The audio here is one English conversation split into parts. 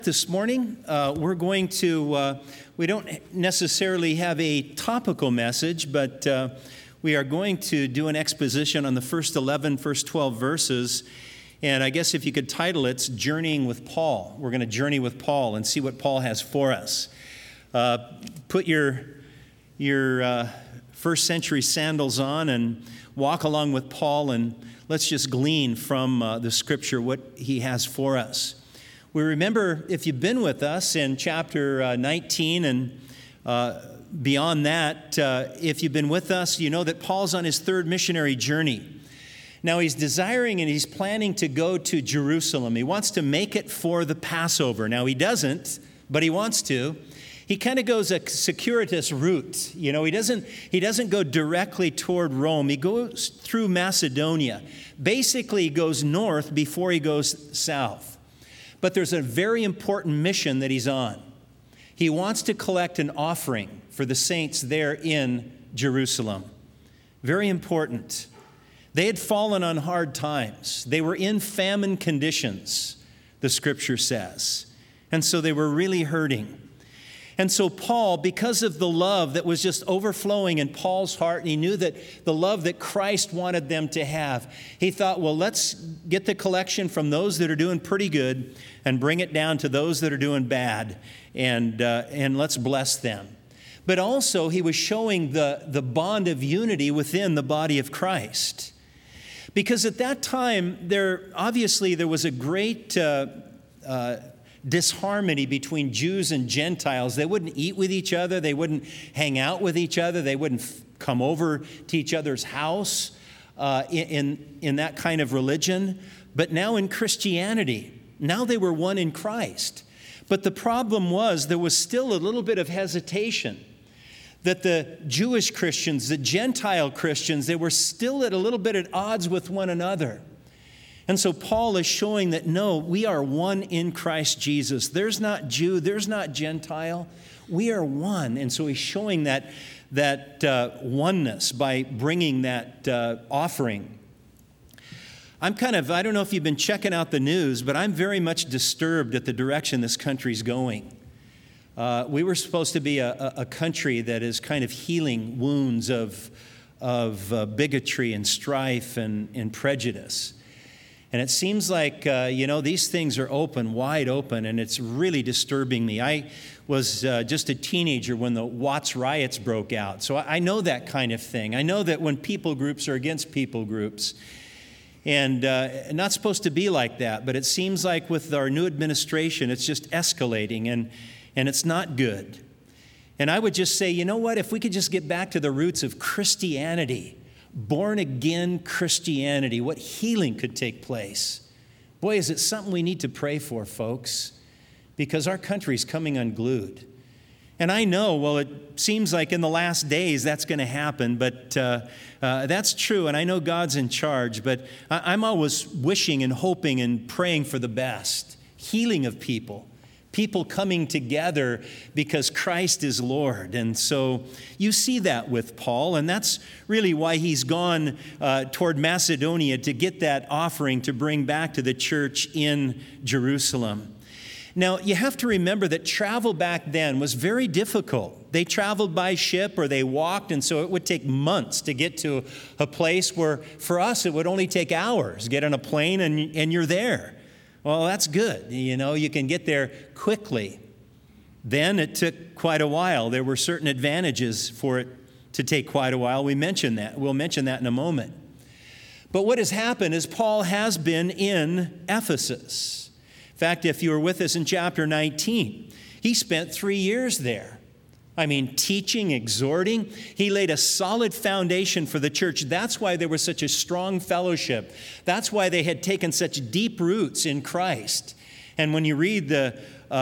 This morning, we don't necessarily have a topical message, but we are going to do an exposition on the first 12 verses. And I guess if you could title it, it's Journeying with Paul. We're going to journey with Paul and see what Paul has for us. Put your first century sandals on and walk along with Paul, and let's just glean from the scripture what he has for us. We remember, if you've been with us in chapter 19 and beyond that, if you've been with us, you know that Paul's on his third missionary journey. Now he's desiring and he's planning to go to Jerusalem. He wants to make it for the Passover. Now he doesn't, but he wants to. He kind of goes a circuitous route. You know, he doesn't go directly toward Rome. He goes through Macedonia. Basically, he goes north before he goes south. But there's a very important mission that he's on. He wants to collect an offering for the saints there in Jerusalem. Very important. They had fallen on hard times. They were in famine conditions, the scripture says. And so they were really hurting. And so Paul, because of the love that was just overflowing in Paul's heart, and he knew that the love that Christ wanted them to have, he thought, well, let's get the collection from those that are doing pretty good and bring it down to those that are doing bad, and let's bless them. But also, he was showing the bond of unity within the body of Christ. Because at that time, there was a great disharmony between Jews and Gentiles. They wouldn't eat with each other. They wouldn't hang out with each other. They wouldn't come over to each other's house in that kind of religion. But now in Christianity, now they were one in Christ. But the problem was there was still a little bit of hesitation that the Jewish Christians, the Gentile Christians, they were still at a little bit at odds with one another. And so Paul is showing that, no, we are one in Christ Jesus. There's not Jew, there's not Gentile. We are one. And so he's showing that oneness by bringing that offering. I don't know if you've been checking out the news, but I'm very much disturbed at the direction this country's going. We were supposed to be a country that is kind of healing wounds of bigotry and strife and prejudice. And it seems like, these things are wide open, and it's really disturbing me. I was just a teenager when the Watts riots broke out, so I know that kind of thing. I know that when people groups are against people groups, and not supposed to be like that, but it seems like with our new administration, it's just escalating, and it's not good. And I would just say, you know what, if we could just get back to the roots of Christianity, born-again Christianity, what healing could take place. Boy, is it something we need to pray for, folks, because our country's coming unglued. And I know, it seems like in the last days that's going to happen, but that's true, and I know God's in charge, but I'm always wishing and hoping and praying for the best, healing of people coming together because Christ is Lord. And so you see that with Paul, and that's really why he's gone toward Macedonia to get that offering to bring back to the church in Jerusalem. Now, you have to remember that travel back then was very difficult. They traveled by ship or they walked, and so it would take months to get to a place where for us it would only take hours. Get on a plane and you're there. Well, that's good. You can get there quickly. Then it took quite a while. There were certain advantages for it to take quite a while. We'll mention that in a moment. But what has happened is Paul has been in Ephesus. In fact, if you were with us in chapter 19, he spent 3 years there. Teaching, exhorting. He laid a solid foundation for the church. That's why there was such a strong fellowship. That's why they had taken such deep roots in Christ. And when you read the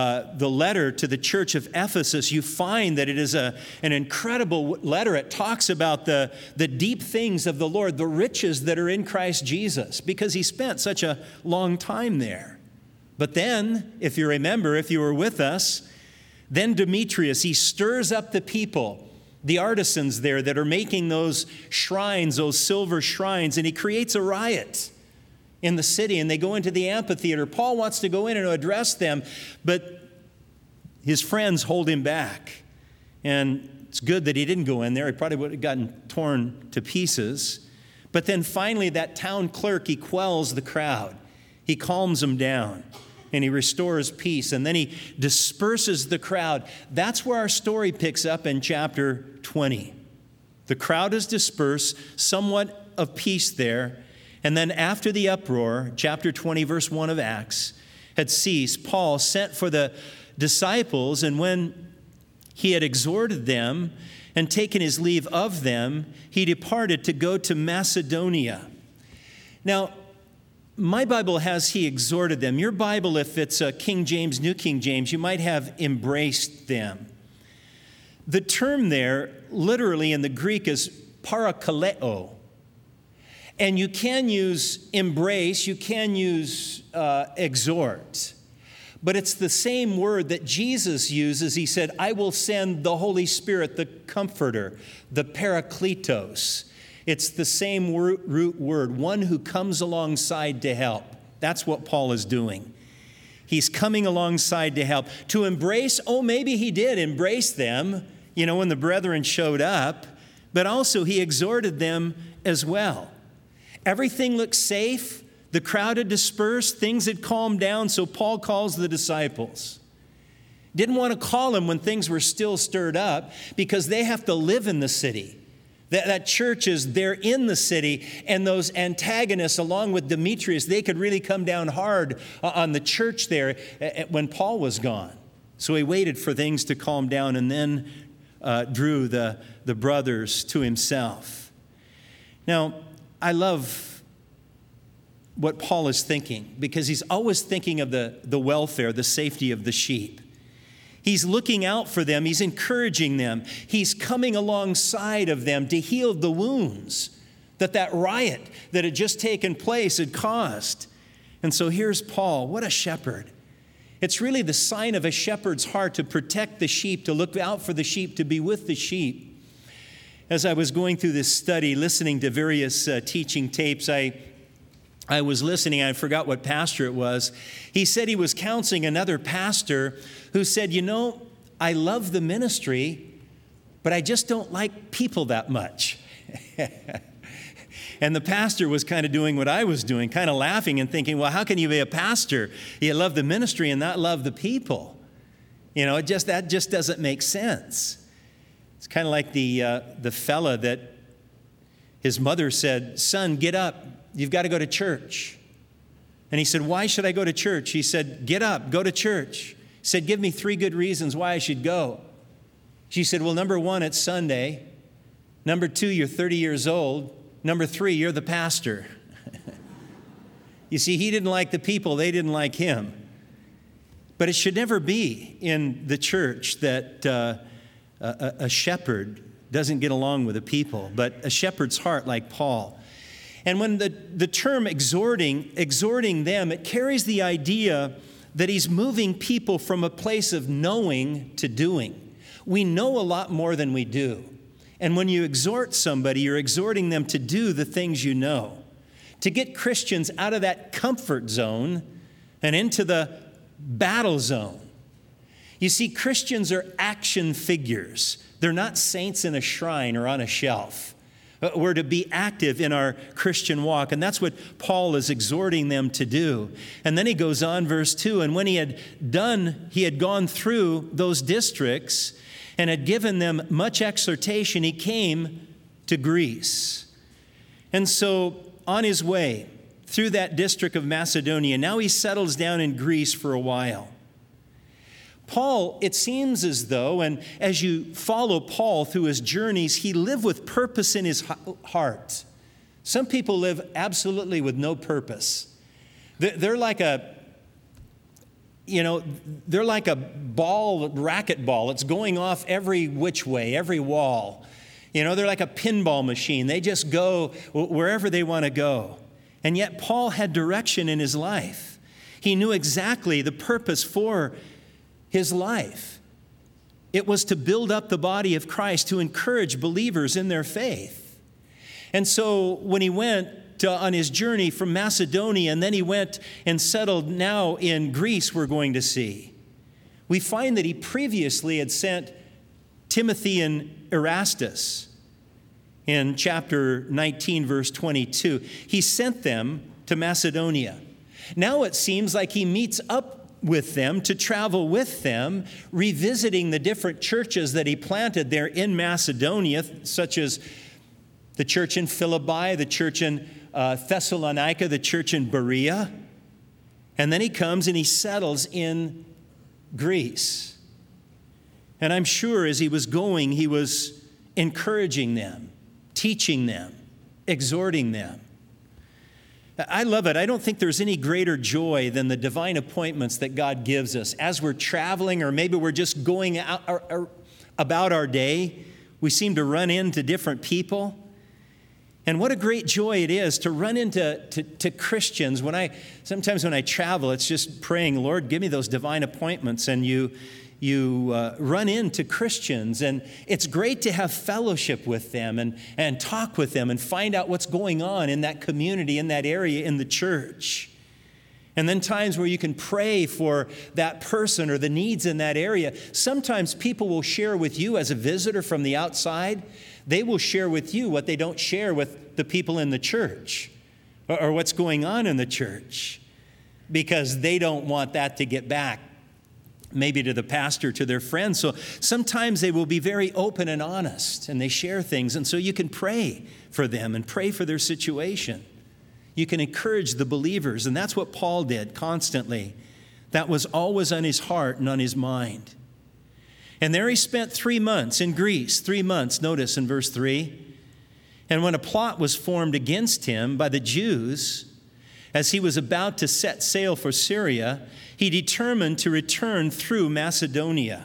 letter to the church of Ephesus, you find that it is an incredible letter. It talks about the deep things of the Lord, the riches that are in Christ Jesus, because he spent such a long time there. But then, if you remember, if you were with us, then Demetrius, he stirs up the people, the artisans there that are making those shrines, those silver shrines, and he creates a riot. in the city, and they go into the amphitheater. Paul wants to go in and address them, but his friends hold him back. And it's good that he didn't go in there. He probably would have gotten torn to pieces. But then finally, that town clerk, he quells the crowd. He calms them down, and he restores peace, and then he disperses the crowd. That's where our story picks up in chapter 20. The crowd is dispersed, somewhat of peace there. And then after the uproar, chapter 20, verse 1 of Acts, had ceased, Paul sent for the disciples, and when he had exhorted them and taken his leave of them, he departed to go to Macedonia. Now, my Bible has he exhorted them. Your Bible, if it's a King James, New King James, you might have embraced them. The term there, literally in the Greek, is parakaleo. And you can use embrace, you can use exhort. But it's the same word that Jesus uses. He said, I will send the Holy Spirit, the Comforter, the Parakletos. It's the same root word, one who comes alongside to help. That's what Paul is doing. He's coming alongside to help. To embrace, maybe he did embrace them, when the brethren showed up, but also he exhorted them as well. Everything looked safe. The crowd had dispersed. Things had calmed down. So Paul calls the disciples. Didn't want to call them when things were still stirred up because they have to live in the city. That church is there in the city. And those antagonists, along with Demetrius, they could really come down hard on the church there when Paul was gone. So he waited for things to calm down and then drew the brothers to himself. Now, I love what Paul is thinking because he's always thinking of the welfare, the safety of the sheep. He's looking out for them. He's encouraging them. He's coming alongside of them to heal the wounds that riot that had just taken place had caused. And so here's Paul. What a shepherd. It's really the sign of a shepherd's heart to protect the sheep, to look out for the sheep, to be with the sheep. As I was going through this study, listening to various teaching tapes, I was listening. I forgot what pastor it was. He said he was counseling another pastor who said, I love the ministry, but I just don't like people that much. And the pastor was kind of doing what I was doing, kind of laughing and thinking, well, how can you be a pastor? You love the ministry and not love the people. That just doesn't make sense. It's kind of like the fella that his mother said, son, get up. You've got to go to church. And he said, why should I go to church? He said, get up, go to church. He said, give me 3 good reasons why I should go. She said, well, number 1, it's Sunday. Number 2, you're 30 years old. Number 3, you're the pastor. You see, he didn't like the people. They didn't like him. But it should never be in the church that a shepherd doesn't get along with the people, but a shepherd's heart like Paul. And when the term exhorting them, it carries the idea that he's moving people from a place of knowing to doing. We know a lot more than we do. And when you exhort somebody, you're exhorting them to do the things you know, to get Christians out of that comfort zone and into the battle zone. You see, Christians are action figures. They're not saints in a shrine or on a shelf. We're to be active in our Christian walk. And that's what Paul is exhorting them to do. And then he goes on, verse 2, and when he had gone through those districts and had given them much exhortation, he came to Greece. And so on his way through that district of Macedonia, now he settles down in Greece for a while. Paul, it seems as though, and as you follow Paul through his journeys, he lived with purpose in his heart. Some people live absolutely with no purpose. They're like a racket ball. It's going off every which way, every wall. They're like a pinball machine. They just go wherever they want to go. And yet Paul had direction in his life. He knew exactly the purpose for his life. It was to build up the body of Christ, to encourage believers in their faith. And so when he went on his journey from Macedonia, and then he went and settled now in Greece, we're going to see. We find that he previously had sent Timothy and Erastus in chapter 19, verse 22. He sent them to Macedonia. Now it seems like he meets up with them to travel with them, revisiting the different churches that he planted there in Macedonia, such as the church in Philippi, the church in Thessalonica, the church in Berea. And then he comes and he settles in Greece. And I'm sure as he was going, he was encouraging them, teaching them, exhorting them. I love it. I don't think there's any greater joy than the divine appointments that God gives us. As we're traveling, or maybe we're just going out about our day, we seem to run into different people. And what a great joy it is to run into Christians. Sometimes when I travel, it's just praying, Lord, give me those divine appointments. And you run into Christians, and it's great to have fellowship with them and talk with them and find out what's going on in that community, in that area, in the church. And then times where you can pray for that person or the needs in that area. Sometimes people will share with you as a visitor from the outside. They will share with you what they don't share with the people in the church or what's going on in the church, because they don't want that to get back maybe to the pastor, to their friends. So sometimes they will be very open and honest, and they share things. And so you can pray for them and pray for their situation. You can encourage the believers, and that's what Paul did constantly. That was always on his heart and on his mind. And there he spent 3 months in Greece, 3 months, notice in verse 3. And when a plot was formed against him by the Jews, as he was about to set sail for Syria, he determined to return through Macedonia.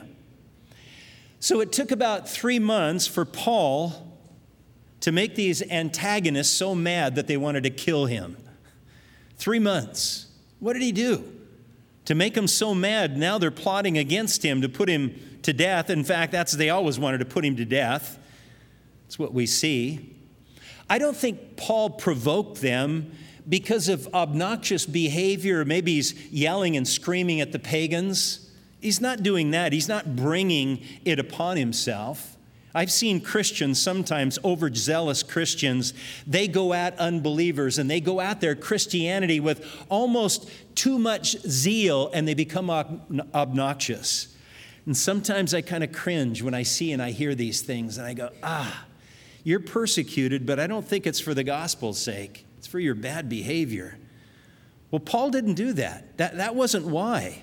So it took about 3 months for Paul to make these antagonists so mad that they wanted to kill him. 3 months. What did he do to make them so mad? Now they're plotting against him to put him to death. In fact, they always wanted to put him to death. That's what we see. I don't think Paul provoked them because of obnoxious behavior. Maybe he's yelling and screaming at the pagans. He's not doing that. He's not bringing it upon himself. I've seen Christians, sometimes overzealous Christians, they go at unbelievers and they go at their Christianity with almost too much zeal, and they become obnoxious. And sometimes I kind of cringe when I see and I hear these things, and I go, you're persecuted, but I don't think it's for the gospel's sake. It's for your bad behavior. Well, Paul didn't do that. That wasn't why.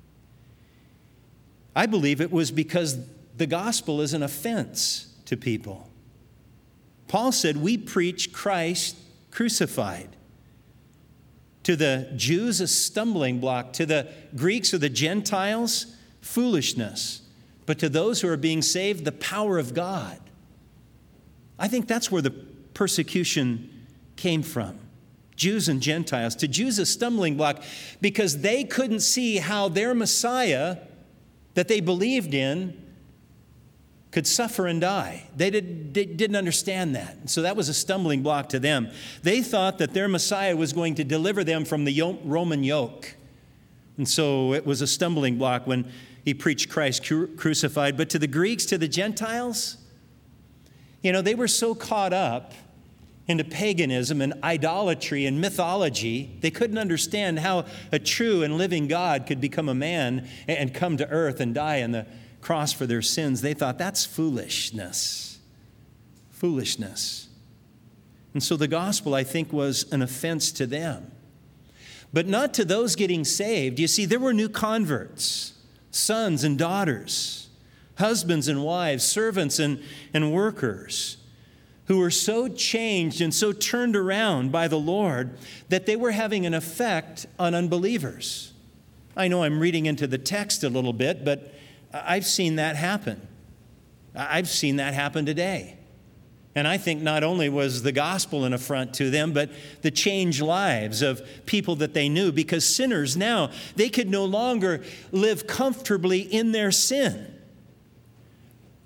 I believe it was because the gospel is an offense to people. Paul said, we preach Christ crucified. To the Jews, a stumbling block. To the Greeks or the Gentiles, foolishness. But to those who are being saved, the power of God. I think that's where the persecution came from. Jews and Gentiles. To Jews, a stumbling block because they couldn't see how their Messiah that they believed in could suffer and die. They didn't understand that. So that was a stumbling block to them. They thought that their Messiah was going to deliver them from the Roman yoke. And so it was a stumbling block when he preached Christ crucified. But to the Greeks, to the Gentiles, they were so caught up into paganism and idolatry and mythology, they couldn't understand how a true and living God could become a man and come to earth and die on the cross for their sins. They thought that's foolishness. Foolishness. And so the gospel, I think, was an offense to them. But not to those getting saved. You see, there were new converts, sons and daughters, husbands and wives, servants and workers, who were so changed and so turned around by the Lord that they were having an effect on unbelievers. I know I'm reading into the text a little bit, but I've seen that happen. I've seen that happen today. And I think not only was the gospel an affront to them, but the changed lives of people that they knew, because sinners now, they could no longer live comfortably in their sin.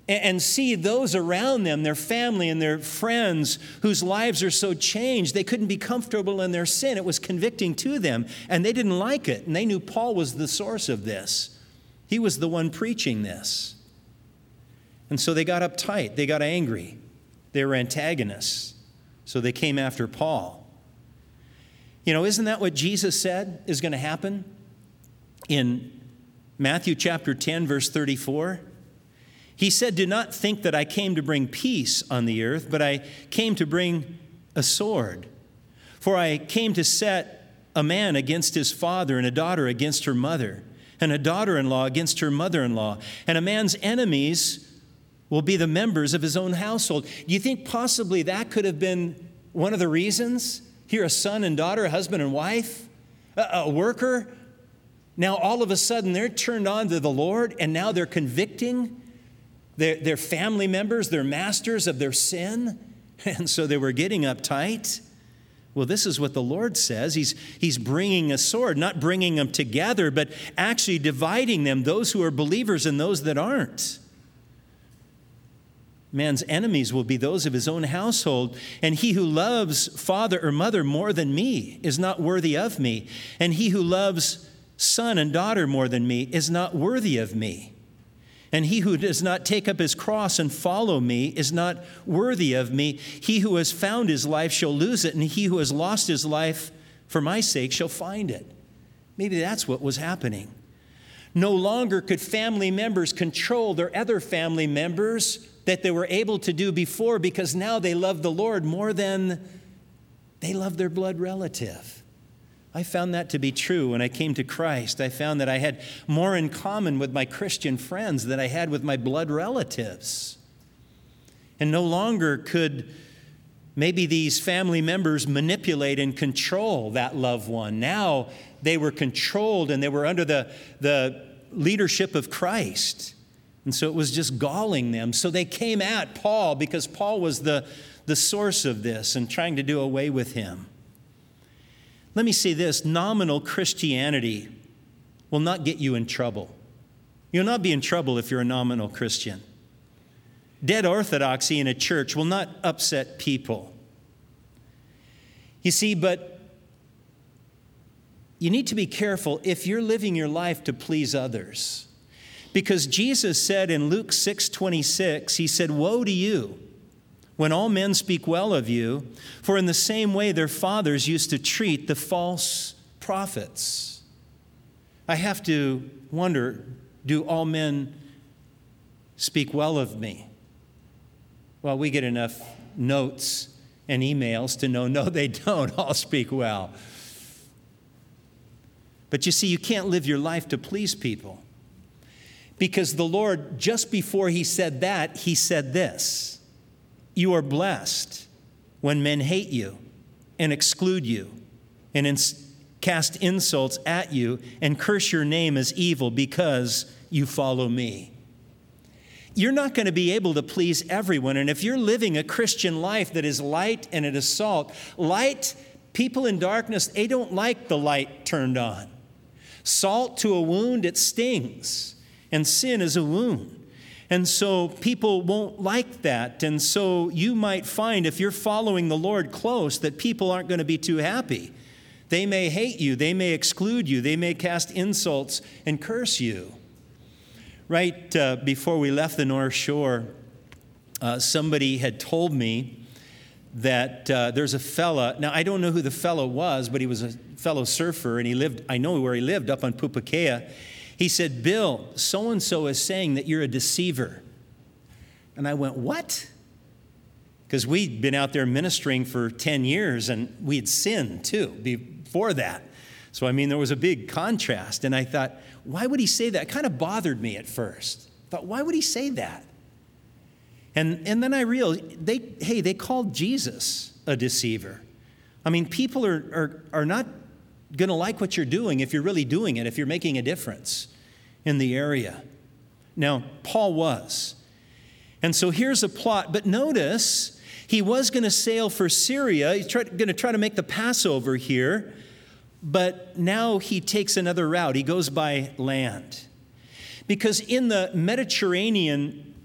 and see those around them, their family and their friends, whose lives are so changed, they couldn't be comfortable in their sin. It was convicting to them, and they didn't like it. And they knew Paul was the source of this. He was the one preaching this. And so they got uptight. They got angry. They were antagonists. So they came after Paul. You know, isn't that what Jesus said is going to happen? In Matthew chapter 10, verse 34, he said, "Do not think that I came to bring peace on the earth, but I came to bring a sword. For I came to set a man against his father, and a daughter against her mother, and a daughter-in-law against her mother-in-law. And a man's enemies will be the members of his own household." Do you think possibly that could have been one of the reasons? Here, a son and daughter, a husband and wife, a worker. Now, all of a sudden, they're turned on to the Lord, and now they're convicting their family members, their masters of their sin. And so they were getting uptight. Well, this is what the Lord says. He's bringing a sword, not bringing them together, but actually dividing them, those who are believers and those that aren't. Man's enemies will be those of his own household, and he who loves father or mother more than me is not worthy of me, and he who loves son and daughter more than me is not worthy of me. And he who does not take up his cross and follow me is not worthy of me. He who has found his life shall lose it, and he who has lost his life for my sake shall find it. Maybe that's what was happening. No longer could family members control their other family members that they were able to do before, because now they love the Lord more than they love their blood relative. I found that to be true when I came to Christ. I found that I had more in common with my Christian friends than I had with my blood relatives. And no longer could maybe these family members manipulate and control that loved one. Now they were controlled, and they were under the leadership of Christ. And so it was just galling them. So they came at Paul, because Paul was the source of this, and trying to do away with him. Let me say this: nominal Christianity will not get you in trouble. You'll not be in trouble if you're a nominal Christian. Dead orthodoxy in a church will not upset people. You see, but you need to be careful if you're living your life to please others. Because Jesus said in Luke 6:26, he said, "Woe to you when all men speak well of you, for in the same way their fathers used to treat the false prophets." I have to wonder, do all men speak well of me? Well, we get enough notes and emails to know, no, they don't all speak well. But you see, you can't live your life to please people. Because the Lord, just before he said that, he said this: "You are blessed when men hate you and exclude you and cast insults at you and curse your name as evil because you follow me." You're not going to be able to please everyone. And if you're living a Christian life that is light and it is salt, light, people in darkness, they don't like the light turned on. Salt to a wound, it stings. And sin is a wound. And so people won't like that. And so you might find, if you're following the Lord close, that people aren't going to be too happy. They may hate you. They may exclude you. They may cast insults and curse you. Right before we left the North Shore, somebody had told me that there's a fella. Now, I don't know who the fellow was, but he was a fellow surfer, and he lived, I know where he lived, up on Pupukea. He said, "Bill, so-and-so is saying that you're a deceiver." And I went, "What?" Because we'd been out there ministering for 10 years, and we'd sinned too before that. So, I mean, there was a big contrast. And I thought, why would he say that? It kind of bothered me at first. I thought, why would he say that? And then I realized, they called Jesus a deceiver. I mean, people are not going to like what you're doing if you're really doing it, if you're making a difference in the area. Now, Paul was. And so here's a plot. But notice, he was going to sail for Syria. He's going to try to make the Passover here. But now he takes another route. He goes by land. Because in the Mediterranean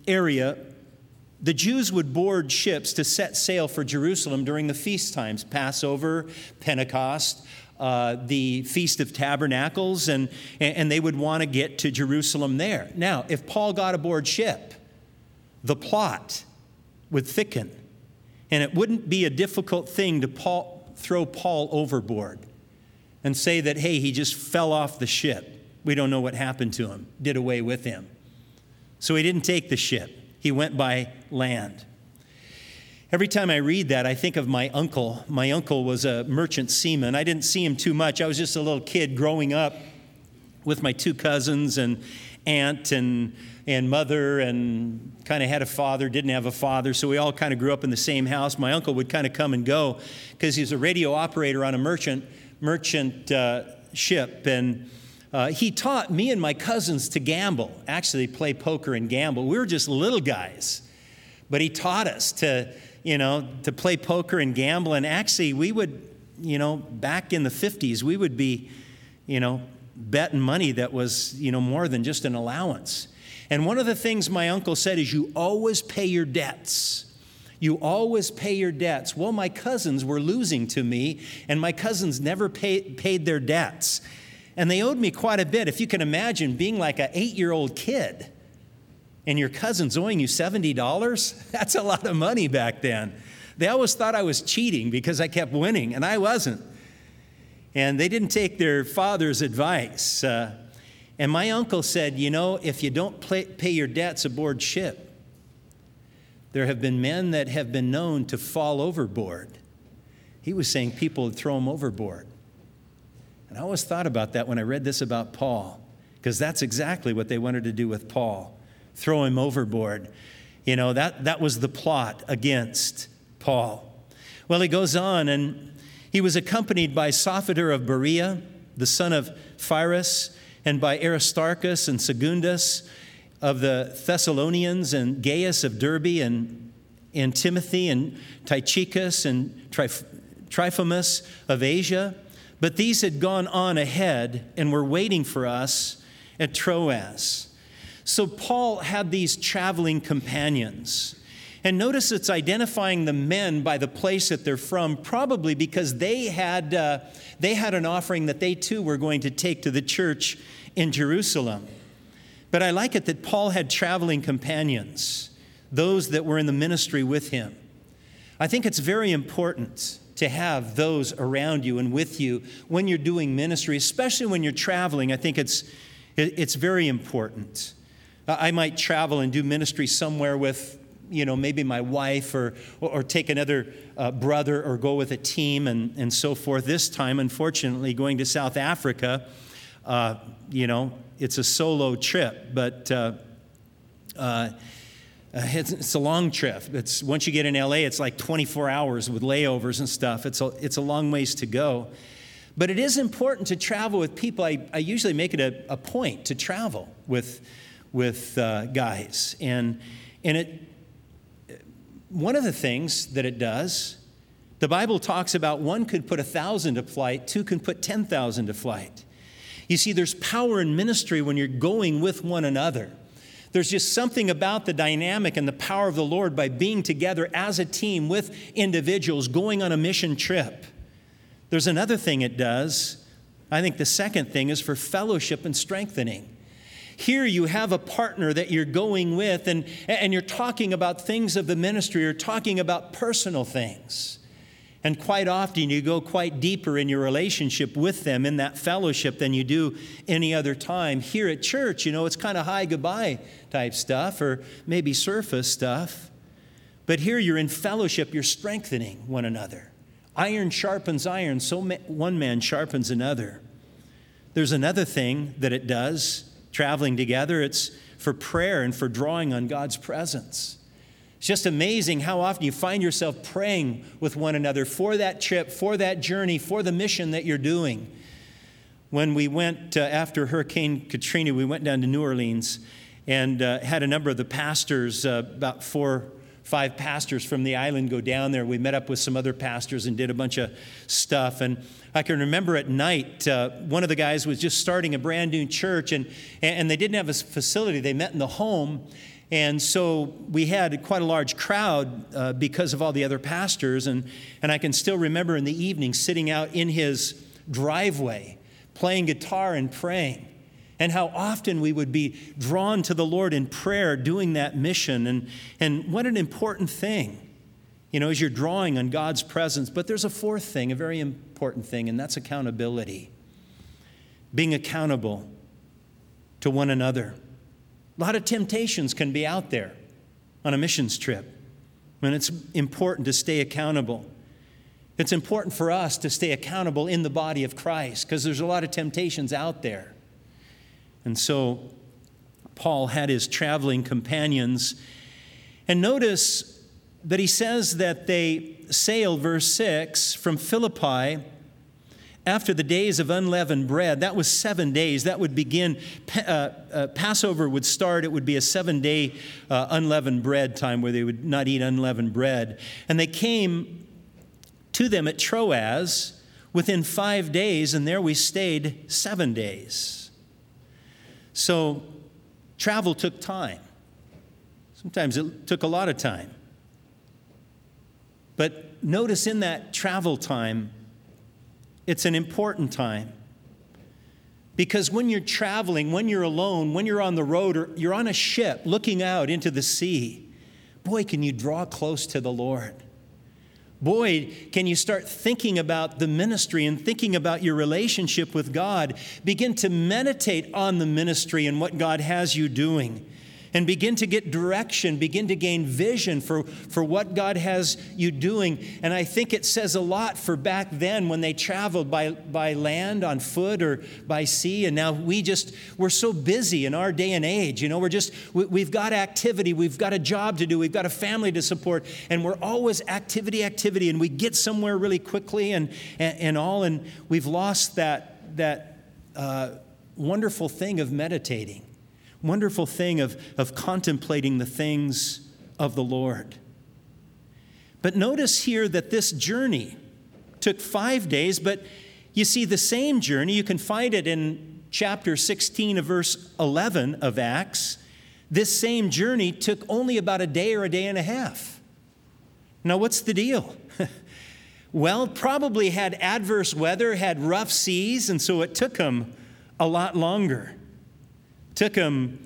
area, the Jews would board ships to set sail for Jerusalem during the feast times, Passover, Pentecost, the Feast of Tabernacles, and they would want to get to Jerusalem there. Now, if Paul got aboard ship, the plot would thicken, and it wouldn't be a difficult thing to throw Paul overboard and say that, hey, he just fell off the ship. We don't know what happened to him, did away with him. So he didn't take the ship. He went by land. Every time I read that, I think of my uncle. My uncle was a merchant seaman. I didn't see him too much. I was just a little kid growing up with my two cousins and aunt and mother, and kind of had a father, didn't have a father, so we all kind of grew up in the same house. My uncle would kind of come and go because he was a radio operator on a merchant ship, and he taught me and my cousins to gamble, actually play poker and gamble. We were just little guys, but he taught us to play poker and gamble. And actually we would, back in the 50s, we would be, betting money that was, more than just an allowance. And one of the things my uncle said is, you always pay your debts. You always pay your debts. Well, my cousins were losing to me, and my cousins never paid their debts. And they owed me quite a bit. If you can imagine being like an 8-year-old kid and your cousin's owing you $70, that's a lot of money back then. They always thought I was cheating because I kept winning, and I wasn't. And they didn't take their father's advice. And my uncle said, if you don't pay your debts aboard ship, there have been men that have been known to fall overboard. He was saying people would throw them overboard. And I always thought about that when I read this about Paul, because that's exactly what they wanted to do with Paul, throw him overboard. That was the plot against Paul. Well, he goes on, and he was accompanied by Sophater of Berea, the son of Pyrrhus, and by Aristarchus and Secundus of the Thessalonians, and Gaius of Derbe, and Timothy, and Tychicus, and Trophimus of Asia. But these had gone on ahead and were waiting for us at Troas. So Paul had these traveling companions. And notice it's identifying the men by the place that they're from, probably because they had an offering that they too were going to take to the church in Jerusalem. But I like it that Paul had traveling companions, those that were in the ministry with him. I think it's very important to have those around you and with you when you're doing ministry, especially when you're traveling. I think it's very important. I might travel and do ministry somewhere with, maybe my wife or take another brother or go with a team and so forth. This time, unfortunately, going to South Africa, it's a solo trip, but it's a long trip. It's once you get in LA, it's like 24 hours with layovers and stuff. It's a long ways to go. But it is important to travel with people. I usually make it a point to travel with guys. And one of the things that it does, the Bible talks about one could put 1,000 to flight, two can put 10,000 to flight. You see, there's power in ministry when you're going with one another. There's just something about the dynamic and the power of the Lord by being together as a team with individuals going on a mission trip. There's another thing it does. I think the second thing is for fellowship and strengthening. Here you have a partner that you're going with, and you're talking about things of the ministry, you're talking about personal things. And quite often you go quite deeper in your relationship with them in that fellowship than you do any other time. Here at church, it's kind of hi, goodbye type stuff, or maybe surface stuff. But here you're in fellowship, you're strengthening one another. Iron sharpens iron, so one man sharpens another. There's another thing that it does, traveling together. It's for prayer and for drawing on God's presence. It's just amazing how often you find yourself praying with one another for that trip, for that journey, for the mission that you're doing. When we went after Hurricane Katrina, we went down to New Orleans and had a number of the pastors, about four 5 pastors from the island go down there. We met up with some other pastors and did a bunch of stuff. And I can remember at night, one of the guys was just starting a brand new church, and they didn't have a facility. They met in the home. And so we had quite a large crowd because of all the other pastors. And I can still remember in the evening sitting out in his driveway, playing guitar and praying. And how often we would be drawn to the Lord in prayer doing that mission. And what an important thing, as you're drawing on God's presence. But there's a fourth thing, a very important thing, and that's accountability. Being accountable to one another. A lot of temptations can be out there on a missions trip. And it's important to stay accountable. It's important for us to stay accountable in the body of Christ because there's a lot of temptations out there. And so Paul had his traveling companions. And notice that he says that they sailed, verse 6, from Philippi after the days of unleavened bread. That was 7 days. That would begin, Passover would start. It would be a 7-day unleavened bread time where they would not eat unleavened bread. And they came to them at Troas within 5 days, and there we stayed 7 days. So travel took time. Sometimes it took a lot of time. But notice in that travel time, it's an important time. Because when you're traveling, when you're alone, when you're on the road, or you're on a ship looking out into the sea, boy, can you draw close to the Lord. Boy, can you start thinking about the ministry and thinking about your relationship with God. Begin to meditate on the ministry and what God has you doing. And begin to get direction, begin to gain vision for what God has you doing. And I think it says a lot for back then when they traveled by land, on foot, or by sea. And now we're so busy in our day and age. We've got activity, we've got a job to do, we've got a family to support, and we're always activity, and we get somewhere really quickly and we've lost that wonderful thing of meditating. Wonderful thing of contemplating the things of the Lord. But notice here that this journey took 5 days, but you see the same journey, you can find it in chapter 16 of verse 11 of Acts. This same journey took only about a day or a day and a half. Now, what's the deal? Well, probably had adverse weather, had rough seas, and so it took them a lot longer. Took them,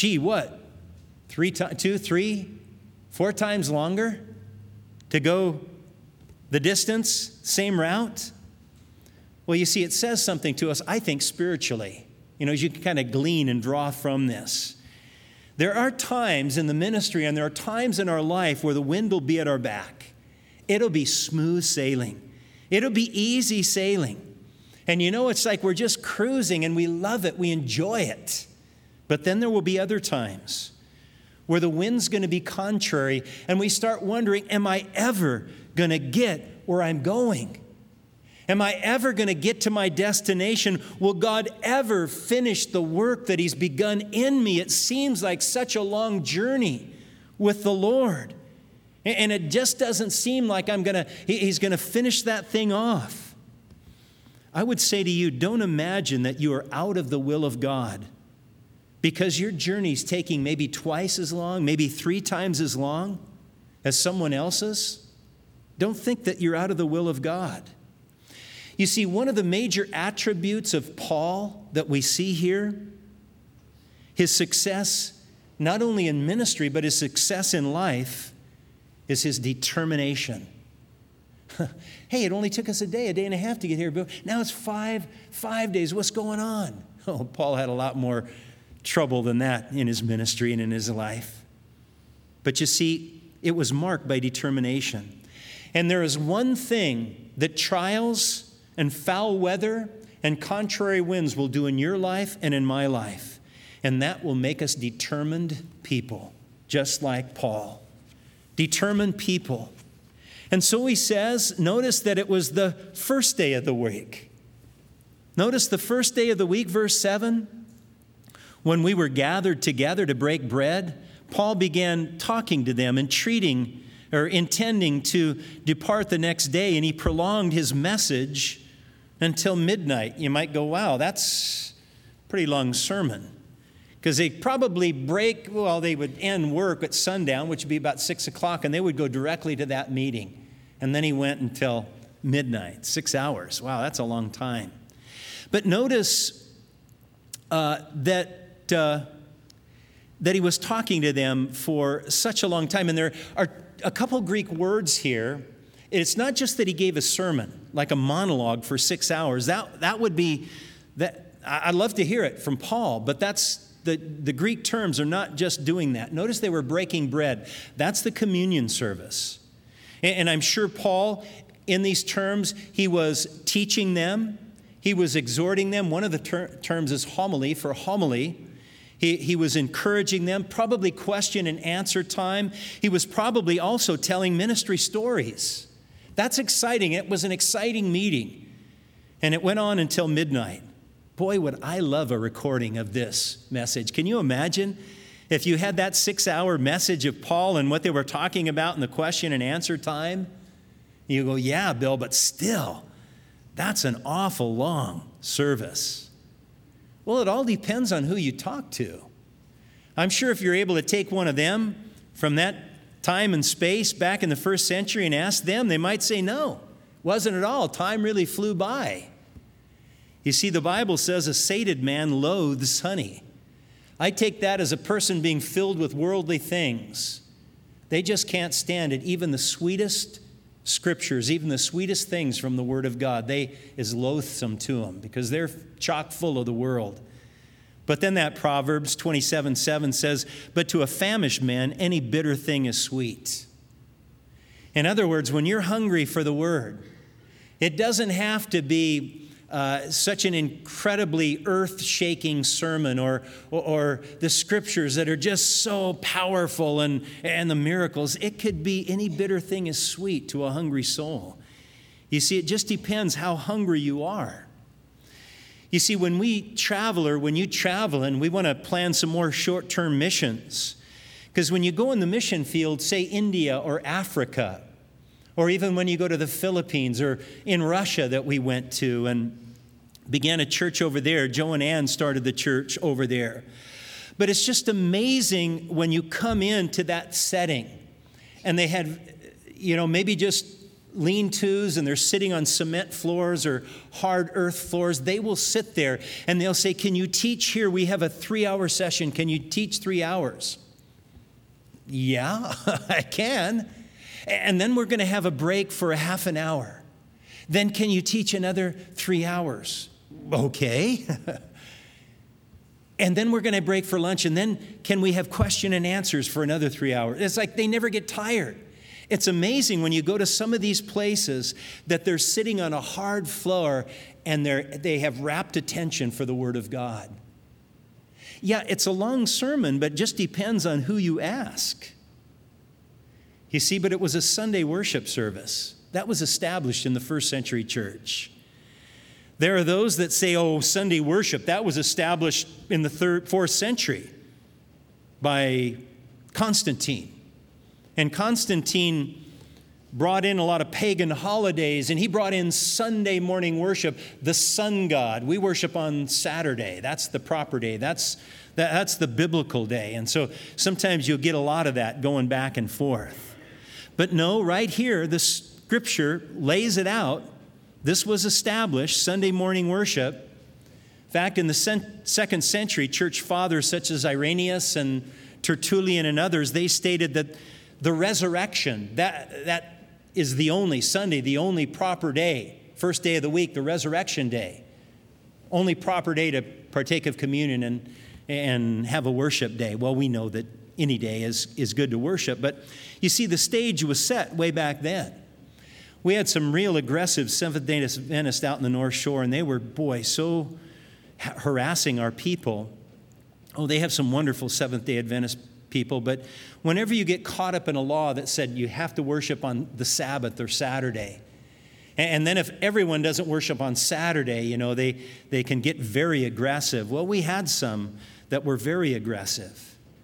2, 3, 4 times longer to go the distance, same route? Well, you see, it says something to us, I think, spiritually. As you can kind of glean and draw from this. There are times in the ministry and there are times in our life where the wind will be at our back. It'll be smooth sailing. It'll be easy sailing. And it's like we're just cruising and we love it, we enjoy it. But then there will be other times where the wind's going to be contrary and we start wondering, am I ever going to get where I'm going? Am I ever going to get to my destination? Will God ever finish the work that He's begun in me? It seems like such a long journey with the Lord. And it just doesn't seem like He's going to finish that thing off. I would say to you, don't imagine that you are out of the will of God. Because your journey's taking maybe twice as long, maybe 3 times as long as someone else's. Don't think that you're out of the will of God. You see, one of the major attributes of Paul that we see here, his success, not only in ministry, but his success in life, is his determination. Hey, it only took us a day and a half to get here, but now it's 5 days. What's going on? Oh, Paul had a lot more trouble than that in his ministry and in his life. But you see, it was marked by determination. And there is one thing that trials and foul weather and contrary winds will do in your life and in my life. And that will make us determined people, just like Paul. Determined people. And so he says, notice that it was the first day of the week. Notice the first day of the week, verse 7. When we were gathered together to break bread, Paul began talking to them, intending to depart the next day, and he prolonged his message until midnight. You might go, wow, that's a pretty long sermon. Because they'd probably they would end work at sundown, which would be about 6 o'clock, and they would go directly to that meeting. And then he went until midnight, 6 hours. Wow, that's a long time. But notice that he was talking to them for such a long time. And there are a couple Greek words here. It's not just that he gave a sermon, like a monologue for 6 hours. That would be, I'd love to hear it from Paul, but that's, the Greek terms are not just doing that. Notice they were breaking bread. That's the communion service. And I'm sure Paul, in these terms, he was teaching them. He was exhorting them. One of the terms is homily, for homily. He was encouraging them, probably question and answer time. He was probably also telling ministry stories. That's exciting. It was an exciting meeting. And it went on until midnight. Boy, would I love a recording of this message. Can you imagine if you had that 6-hour message of Paul and what they were talking about in the question and answer time? You go, yeah, Bill, but still, that's an awful long service. Well, it all depends on who you talk to. I'm sure if you're able to take one of them from that time and space back in the first century and ask them, they might say, no, wasn't at all. Time really flew by. You see, the Bible says a sated man loathes honey. I take that as a person being filled with worldly things. They just can't stand it. Even the sweetest scriptures, even the sweetest things from the Word of God, is loathsome to them because they're chock full of the world. But then that Proverbs 27:7 says, but to a famished man, any bitter thing is sweet. In other words, when you're hungry for the Word, it doesn't have to be such an incredibly earth-shaking sermon or the scriptures that are just so powerful and the miracles. It could be any bitter thing is sweet to a hungry soul. You see, it just depends how hungry you are. You see, when you travel and we want to plan some more short-term missions, because when you go in the mission field, say India or Africa, or even when you go to the Philippines or in Russia that we went to and began a church over there. Joe and Ann started the church over there. But it's just amazing when you come into that setting and they had, maybe just lean-tos and they're sitting on cement floors or hard earth floors. They will sit there and they'll say, can you teach here? We have a 3-hour session. Can you teach 3 hours? Yeah, I can. And then we're going to have a break for a half an hour. Then can you teach another 3 hours? Okay. And then we're going to break for lunch. And then can we have question and answers for another 3 hours? It's like they never get tired. It's amazing when you go to some of these places that they're sitting on a hard floor and they have rapt attention for the Word of God. Yeah, it's a long sermon, but it just depends on who you ask. You see, but it was a Sunday worship service. That was established in the first century church. There are those that say, Sunday worship, that was established in the 4th century by Constantine. And Constantine brought in a lot of pagan holidays, and he brought in Sunday morning worship, the sun god. We worship on Saturday. That's the proper day. That's the biblical day. And so sometimes you'll get a lot of that going back and forth. But no, right here, the Scripture lays it out. This was established, Sunday morning worship. In fact, in the 2nd century, church fathers such as Irenaeus and Tertullian and others, they stated that the resurrection, that is the only Sunday, the only proper day, first day of the week, the resurrection day. Only proper day to partake of communion and have a worship day. Well, we know that any day is good to worship, but you see, the stage was set way back then. We had some real aggressive Seventh-day Adventists out in the North Shore, and they were, so harassing our people. They have some wonderful Seventh-day Adventist people, but whenever you get caught up in a law that said you have to worship on the Sabbath or Saturday, and then if everyone doesn't worship on Saturday, they can get very aggressive. Well, we had some that were very aggressive.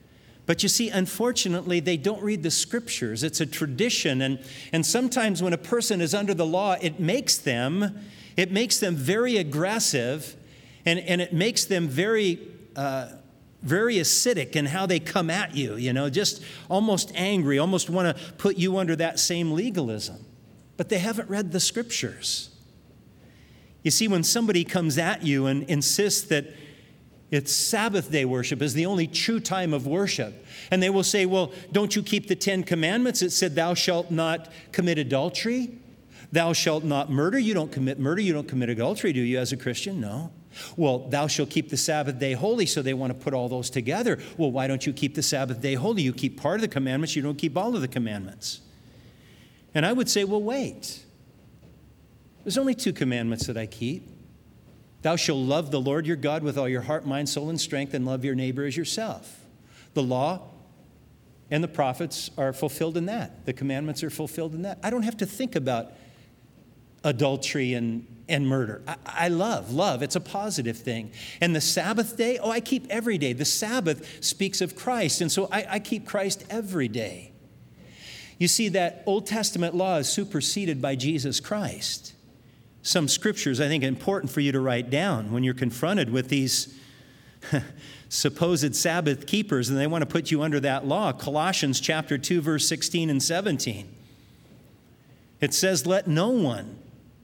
But you see, unfortunately, they don't read the Scriptures. It's a tradition. And sometimes when a person is under the law, it makes them very aggressive, and it makes them very acidic in how they come at you, just almost angry, almost want to put you under that same legalism. But they haven't read the Scriptures. You see, when somebody comes at you and insists that it's Sabbath day worship is the only true time of worship. And they will say, well, don't you keep the 10 Commandments? It said, thou shalt not commit adultery. Thou shalt not murder. You don't commit murder. You don't commit adultery, do you, as a Christian? No. Well, thou shalt keep the Sabbath day holy. So they want to put all those together. Well, why don't you keep the Sabbath day holy? You keep part of the commandments. You don't keep all of the commandments. And I would say, well, wait. There's only 2 commandments that I keep. Thou shalt love the Lord your God with all your heart, mind, soul, and strength, and love your neighbor as yourself. The law and the prophets are fulfilled in that. The commandments are fulfilled in that. I don't have to think about adultery and murder. I love. It's a positive thing. And the Sabbath day, I keep every day. The Sabbath speaks of Christ, and so I keep Christ every day. You see, that Old Testament law is superseded by Jesus Christ. Some scriptures I think are important for you to write down when you're confronted with these supposed Sabbath keepers and they want to put you under that law. Colossians chapter 2, verse 16 and 17. It says, let no one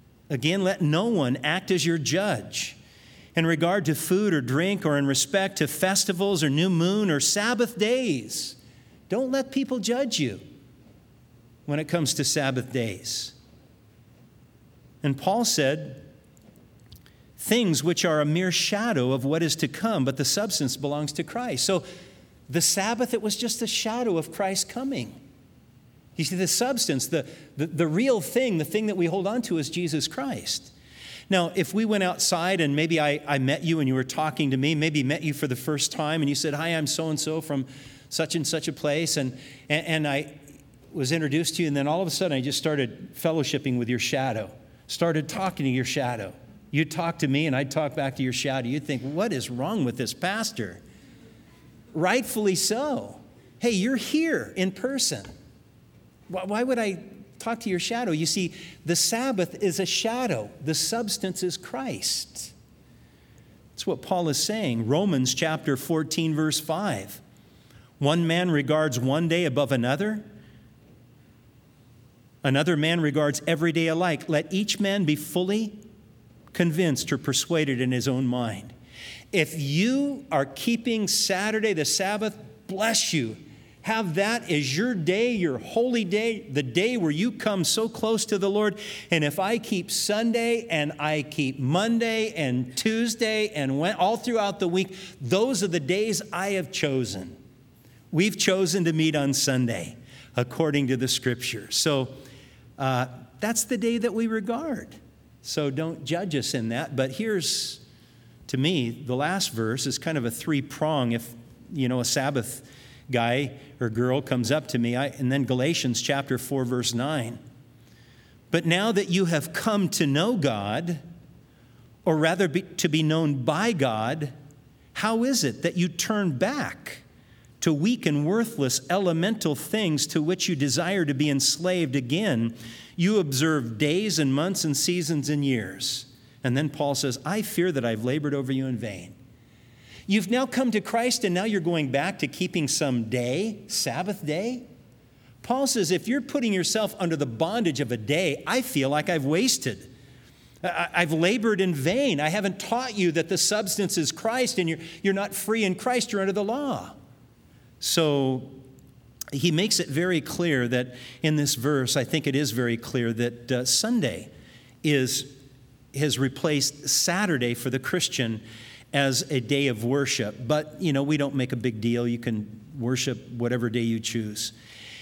act as your judge in regard to food or drink or in respect to festivals or new moon or Sabbath days. Don't let people judge you when it comes to Sabbath days. And Paul said, things which are a mere shadow of what is to come, but the substance belongs to Christ. So the Sabbath, it was just a shadow of Christ coming. You see, the substance, the real thing, the thing that we hold on to is Jesus Christ. Now, if we went outside and maybe I met you and you were talking to me, maybe met you for the first time and you said, hi, I'm so-and-so from such and such a place, and I was introduced to you, and then all of a sudden I just started fellowshipping with your shadow. Started talking to your shadow. You'd talk to me and I'd talk back to your shadow. You'd think, what is wrong with this pastor? Rightfully so. Hey, you're here in person. Why would I talk to your shadow? You see, the Sabbath is a shadow. The substance is Christ. That's what Paul is saying. Romans chapter 14, verse 5. One man regards one day above another. Another man regards every day alike. Let each man be fully convinced or persuaded in his own mind. If you are keeping Saturday, the Sabbath, bless you. Have that as your day, your holy day, the day where you come so close to the Lord. And if I keep Sunday and I keep Monday and Tuesday and all throughout the week, those are the days I have chosen. We've chosen to meet on Sunday according to the Scripture. So that's the day that we regard. So don't judge us in that. But here's, to me, the last verse is kind of a 3-prong. If, a Sabbath guy or girl comes up to me, and then Galatians chapter 4, verse 9. But now that you have come to know God, or rather to be known by God, how is it that you turn back to weak and worthless elemental things to which you desire to be enslaved again? You observe days and months and seasons and years. And then Paul says, I fear that I've labored over you in vain. You've now come to Christ and now you're going back to keeping some day, Sabbath day? Paul says, if you're putting yourself under the bondage of a day, I feel like I've wasted. I've labored in vain. I haven't taught you that the substance is Christ and you're not free in Christ, you're under the law. So he makes it very clear that in this verse, I think it is very clear that Sunday has replaced Saturday for the Christian as a day of worship. But, we don't make a big deal. You can worship whatever day you choose.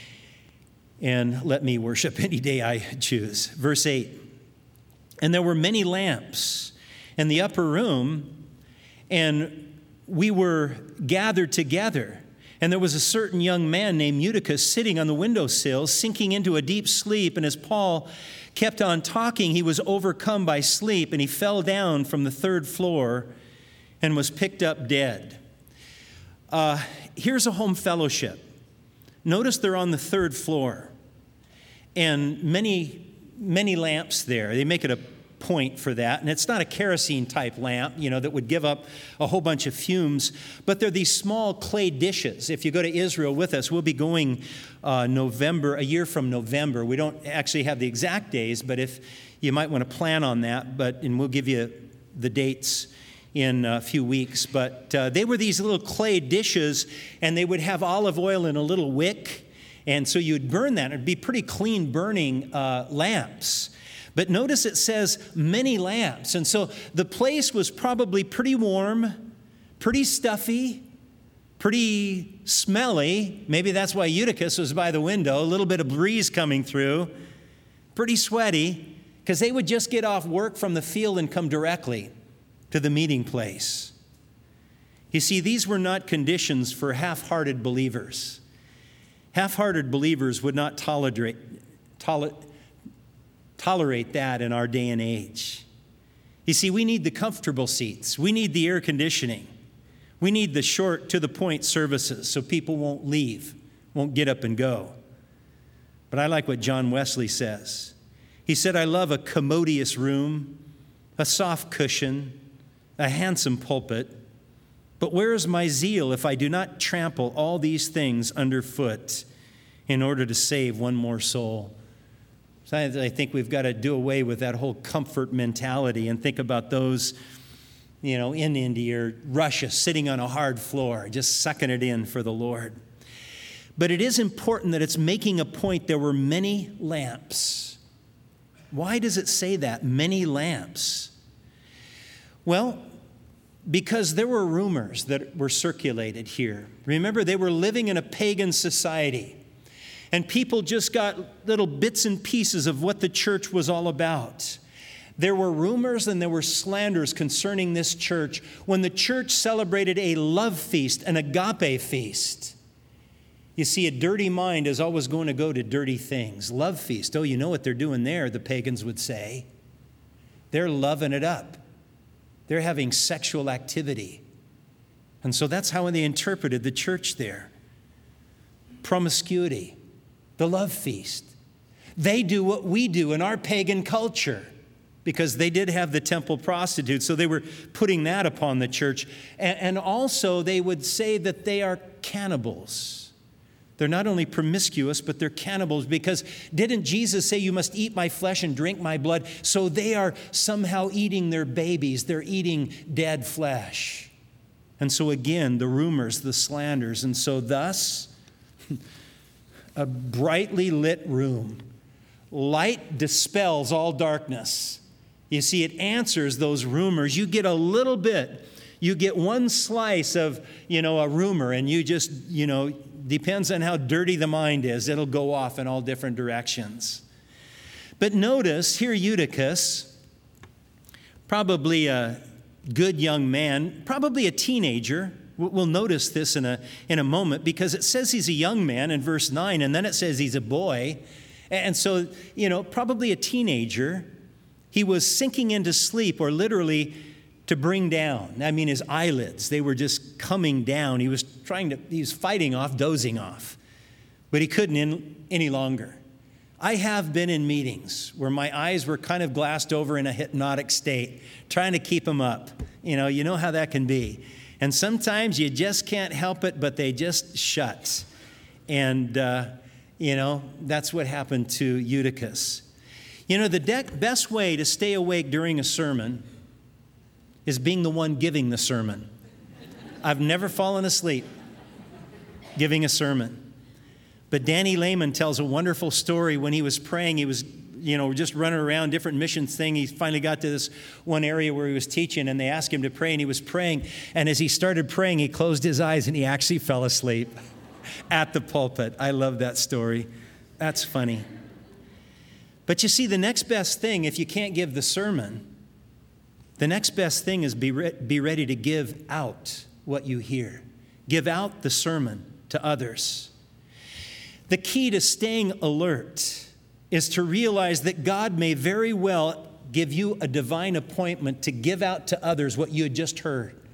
And let me worship any day I choose. Verse 8, and there were many lamps in the upper room, and we were gathered together. And there was a certain young man named Eutychus sitting on the windowsill, sinking into a deep sleep. And as Paul kept on talking, he was overcome by sleep, and he fell down from the 3rd floor and was picked up dead. Here's a home fellowship. Notice they're on the third floor, and many lamps there. They make it a point for that, and it's not a kerosene type lamp, that would give up a whole bunch of fumes, but they're these small clay dishes. If you go to Israel with us, we'll be going a year from November. We don't actually have the exact days, but if you might want to plan on that, and we'll give you the dates in a few weeks. But they were these little clay dishes, and they would have olive oil in a little wick, and so you'd burn that. It'd be pretty clean burning lamps. But notice it says many lamps. And so the place was probably pretty warm, pretty stuffy, pretty smelly. Maybe that's why Eutychus was by the window, a little bit of breeze coming through, pretty sweaty, because they would just get off work from the field and come directly to the meeting place. You see, these were not conditions for half-hearted believers. Half-hearted believers would not tolerate that in our day and age. You see, we need the comfortable seats. We need the air conditioning. We need the short, to-the-point services so people won't leave, won't get up and go. But I like what John Wesley says. He said, I love a commodious room, a soft cushion, a handsome pulpit. But where is my zeal if I do not trample all these things underfoot in order to save one more soul? I think we've got to do away with that whole comfort mentality and think about those, in India or Russia sitting on a hard floor, just sucking it in for the Lord. But it is important that it's making a point there were many lamps. Why does it say that? Many lamps. Well, because there were rumors that were circulated here. Remember, they were living in a pagan society. And people just got little bits and pieces of what the church was all about. There were rumors and there were slanders concerning this church when the church celebrated a love feast, an agape feast. You see, a dirty mind is always going to go to dirty things. Love feast. Oh, you know what they're doing there, the pagans would say. They're loving it up. They're having sexual activity. And so that's how they interpreted the church there. Promiscuity. The love feast. They do what we do in our pagan culture because they did have the temple prostitutes, so they were putting that upon the church. And also they would say that they are cannibals. They're not only promiscuous, but they're cannibals because didn't Jesus say you must eat my flesh and drink my blood? So they are somehow eating their babies. They're eating dead flesh. And so again, the rumors, the slanders. And so thus, a brightly lit room. Light dispels all darkness. You see, it answers those rumors. You get a little bit. You get one slice of, a rumor, and you just, depends on how dirty the mind is. It'll go off in all different directions. But notice, here Eutychus, probably a good young man, probably a teenager. We'll notice this in a moment because it says he's a young man in verse 9, and then it says he's a boy. And so, probably a teenager. He was sinking into sleep, or literally to bring down. I mean, his eyelids, they were just coming down. He was fighting off, dozing off. But he couldn't any longer. I have been in meetings where my eyes were kind of glassed over in a hypnotic state, trying to keep them up. You know how that can be. And sometimes you just can't help it, but they just shut. And, that's what happened to Eutychus. The best way to stay awake during a sermon is being the one giving the sermon. I've never fallen asleep giving a sermon. But Danny Lehman tells a wonderful story when he was praying. He was just running around different missions thing. He finally got to this one area where he was teaching, and they asked him to pray, and he was praying. And as he started praying, he closed his eyes, and he actually fell asleep at the pulpit. I love that story. That's funny. But you see, the next best thing, if you can't give the sermon, the next best thing is be ready to give out what you hear. Give out the sermon to others. The key to staying alert is to realize that God may very well give you a divine appointment to give out to others what you had just heard.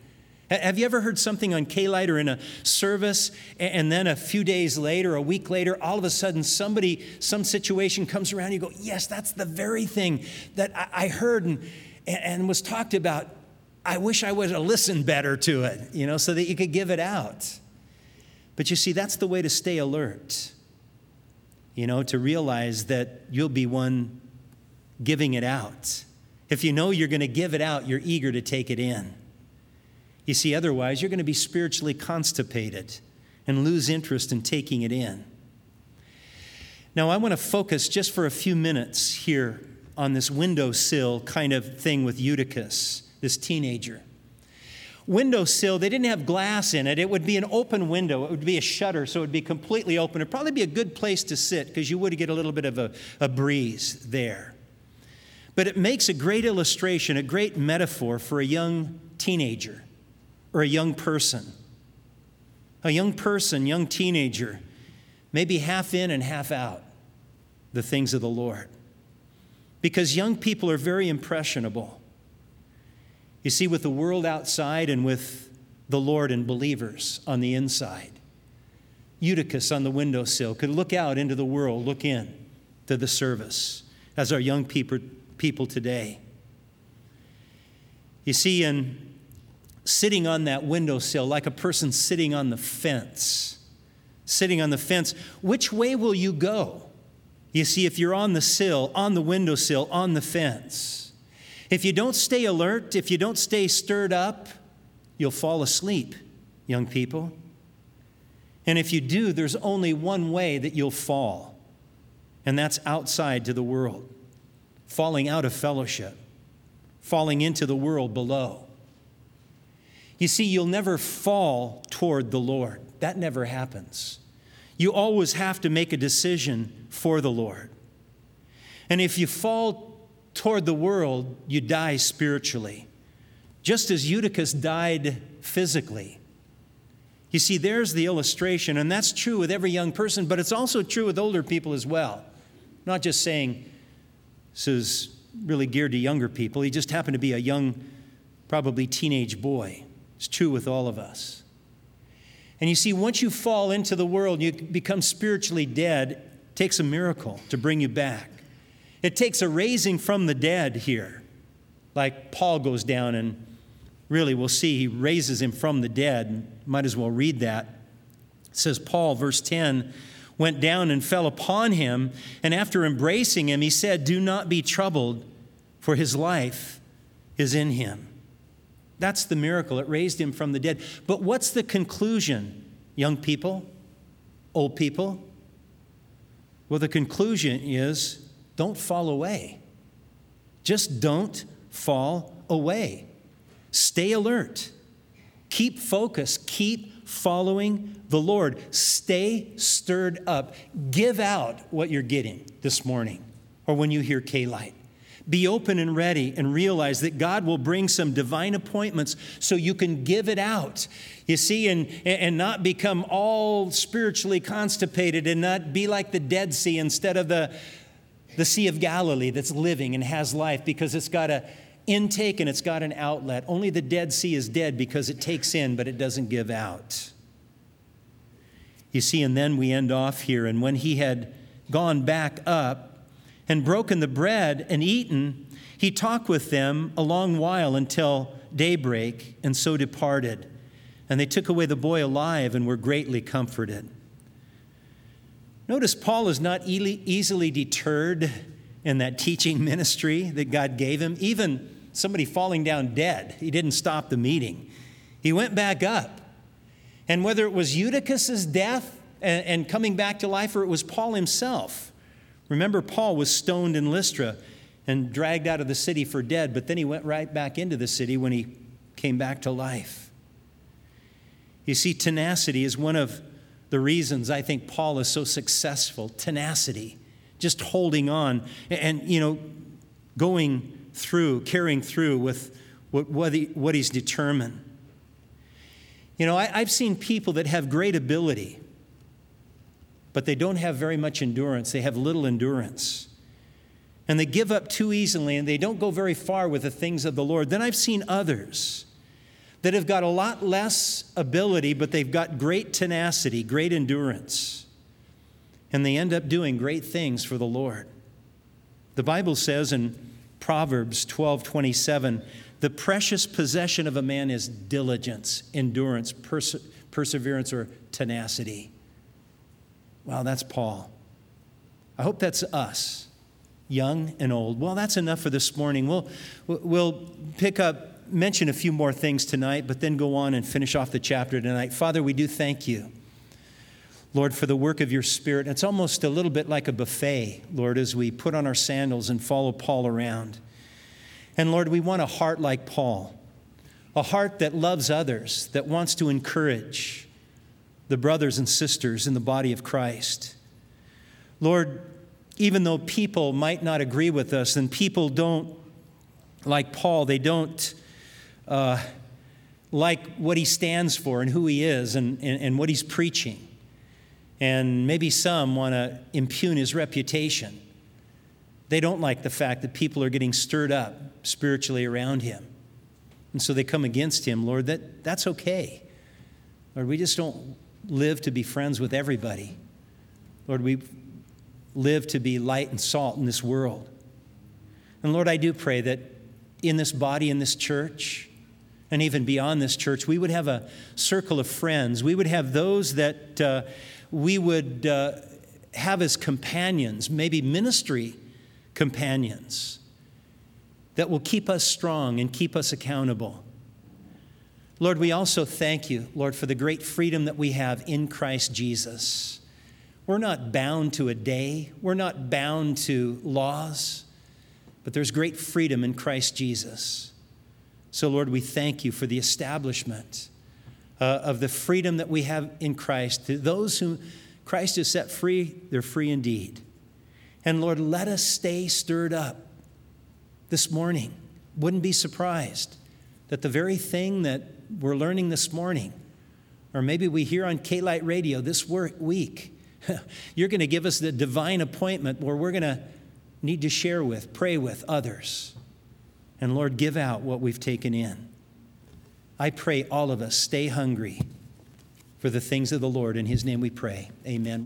Have you ever heard something on K-Lite or in a service, and then a few days later, a week later, all of a sudden some situation comes around, you go, yes, that's the very thing that I heard and was talked about. I wish I would have listened better to it, so that you could give it out. But you see, that's the way to stay alert, to realize that you'll be one giving it out. If you know you're going to give it out, you're eager to take it in. You see, otherwise, you're going to be spiritually constipated and lose interest in taking it in. Now, I want to focus just for a few minutes here on this windowsill kind of thing with Eutychus, this teenager. Windowsill, they didn't have glass in it. It would be an open window. It would be a shutter, so it would be completely open. It would probably be a good place to sit because you would get a little bit of a breeze there. But it makes a great illustration, a great metaphor for a young teenager. Or a young person. A young person, young teenager, maybe half in and half out the things of the Lord. Because young people are very impressionable. You see, with the world outside and with the Lord and believers on the inside. Eutychus on the windowsill could look out into the world, look in to the service, as our young people today. You see, sitting on that windowsill, like a person sitting on the fence, which way will you go? You see, if you're on the sill, on the windowsill, on the fence, if you don't stay alert, if you don't stay stirred up, you'll fall asleep, young people. And if you do, there's only one way that you'll fall, and that's outside to the world, falling out of fellowship, falling into the world below. You see, you'll never fall toward the Lord. That never happens. You always have to make a decision for the Lord. And if you fall toward the world, you die spiritually, just as Eutychus died physically. You see, there's the illustration, and that's true with every young person, but it's also true with older people as well. Not just saying this is really geared to younger people. He just happened to be a young, probably teenage boy. It's true with all of us. And you see, once you fall into the world, you become spiritually dead. It takes a miracle to bring you back. It takes a raising from the dead here. Like Paul goes down and really we'll see he raises him from the dead. Might as well read that. It says, Paul, verse 10, went down and fell upon him, and after embracing him, he said, "Do not be troubled, for his life is in him." That's the miracle. It raised him from the dead. But what's the conclusion, young people, old people? Well, the conclusion is don't fall away. Just don't fall away. Stay alert. Keep focused. Keep following the Lord. Stay stirred up. Give out what you're getting this morning or when you hear K-Lite. Be open and ready and realize that God will bring some divine appointments so you can give it out. You see, and not become all spiritually constipated and not be like the Dead Sea instead of the Sea of Galilee that's living and has life because it's got an intake and it's got an outlet. Only the Dead Sea is dead because it takes in, but it doesn't give out. You see, and then we end off here, and when he had gone back up, and broken the bread and eaten, he talked with them a long while until daybreak, and so departed. And they took away the boy alive and were greatly comforted. Notice Paul is not easily deterred in that teaching ministry that God gave him. Even somebody falling down dead, he didn't stop the meeting. He went back up. And whether it was Eutychus's death and coming back to life, or it was Paul himself. Remember, Paul was stoned in Lystra and dragged out of the city for dead, but then he went right back into the city when he came back to life. You see, tenacity is one of the reasons I think Paul is so successful. Tenacity, just holding on and going through, carrying through with what he's determined. I've seen people that have great ability, but they don't have very much endurance. They have little endurance. And they give up too easily, and they don't go very far with the things of the Lord. Then I've seen others that have got a lot less ability, but they've got great tenacity, great endurance, and they end up doing great things for the Lord. The Bible says in Proverbs 12:27, the precious possession of a man is diligence, endurance, perseverance, or tenacity. Wow, that's Paul. I hope that's us, young and old. Well, that's enough for this morning. We'll mention a few more things tonight, but then go on and finish off the chapter tonight. Father, we do thank you, Lord, for the work of your Spirit. It's almost a little bit like a buffet, Lord, as we put on our sandals and follow Paul around. And Lord, we want a heart like Paul, a heart that loves others, that wants to encourage the brothers and sisters in the body of Christ. Lord, even though people might not agree with us, and people don't, like Paul, they don't like what he stands for and who he is and what he's preaching. And maybe some want to impugn his reputation. They don't like the fact that people are getting stirred up spiritually around him. And so they come against him. Lord, that's okay. Lord, we just don't live to be friends with everybody. Lord, we live to be light and salt in this world. And Lord, I do pray that in this body, in this church, and even beyond this church, we would have a circle of friends. We would have those that we would have as companions, maybe ministry companions, that will keep us strong and keep us accountable. Lord, we also thank you, Lord, for the great freedom that we have in Christ Jesus. We're not bound to a day. We're not bound to laws, but there's great freedom in Christ Jesus. So, Lord, we thank you for the establishment of the freedom that we have in Christ. To those whom Christ has set free, they're free indeed. And Lord, let us stay stirred up this morning. Wouldn't be surprised that the very thing that we're learning this morning, or maybe we hear on K-Light Radio this week, you're going to give us the divine appointment where we're going to need to share with, pray with others. And Lord, give out what we've taken in. I pray all of us stay hungry for the things of the Lord. In his name we pray. Amen.